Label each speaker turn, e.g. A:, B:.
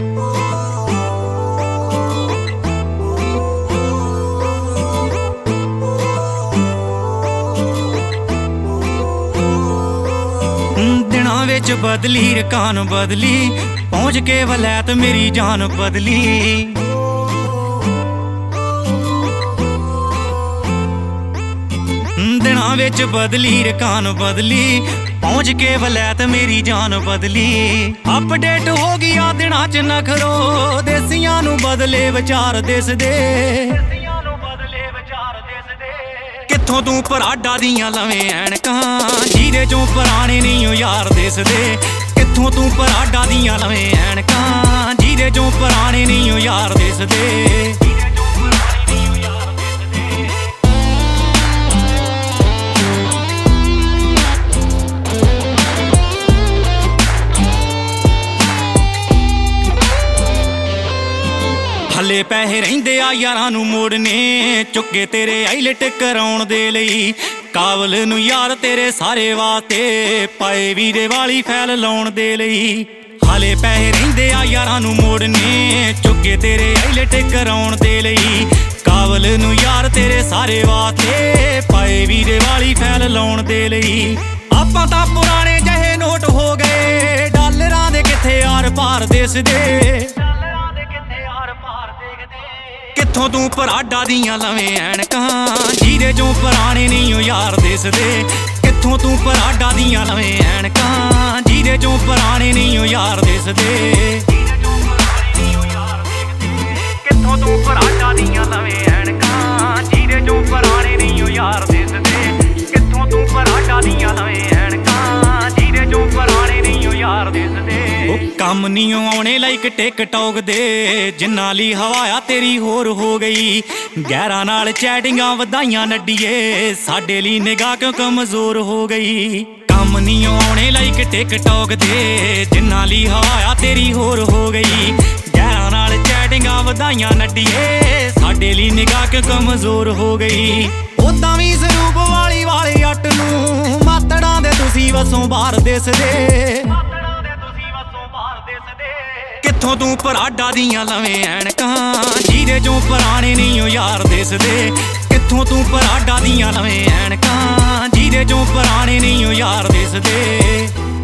A: दिनां विच बदली रकान बदली, पहुंच के वलैत मेरी जान बदली। दिनां विच बदली रकान बदली, पहुंच के वलैत मेरी जान बदली। अपडेट हो गया दिनां च नखरो, देसियां नू बदले विचार देस दे। कित्थों तू पराडा दियां लवें ऐनकां, जीरे चों पुराने नहीं ओ यार दिसदे। कित्थों तू पराडा दियां लवें ऐनकां, जीरे चों पुराने नहीं ओ यार दिसदे। हले पैसे रहिंदे आ यारां नू मोड़ने, चुके तेरे आईलेट कराउण दे लई। काबल नू यार तेरे सारे वास्ते, पाए वीरे वाली फैल लाउण दे लई। हले पैसे रहिंदे आ यारां नू मोड़ने, चुके तेरे आईलेट कराउण दे लई। काबल नू यार तेरे सारे वास्ते, पाए वीरे वाली फैल लाउण दे लई। आपां तां पुराने जहे नोट हो गए, डालरां दे कित्थे आर पार दिसदे। कित्थों तू पराडा दियां लवें ऐनकां, जीरे चों पुराने नहीं ओ यार दिसदे। कित्थों तू पराडा दियां लवें ऐनकां, जीरे चों पुराने नहीं ओ यार दिसदे। कित्थों तू पराडा दियां लवें ऐनकां, जीरे चों पुराने नहीं ओ यार दिसदे। कित्थों तू पराडा दियां लवें ऐनकां, जीरे चों पुराने नहीं ओ यार दिसदे। कम नहीं आने लाइक टिकटॉक दे, जिन्ना ली हवाया तेरी होर हो गई। गैरां नाल चैटिंगां वधाइयां नड्डिए, साडे ली निगाह क्यों कमजोर हो गई। कम नहीं आने लाइक टिकटॉक दे, जिन्ना ली हवाया तेरी होर हो गई। गैरां नाल चैटिंगां वधाइयां नड्डिए, साडे ली निगाह क्यों कमजोर हो गई। उदां वी सरूप वाली वाले अट नूं, मातड़ां दे तुसीं वसों बाहर दिसदे। कित्थों तू पराडा दियां लवें ऐनकां, जीरे चों पुराने नहीं ओ यार दिसदे। कित्थों तू पराडा दियां लवें ऐनकां, जीरे चों पुराने नहीं ओ यार दिसदे।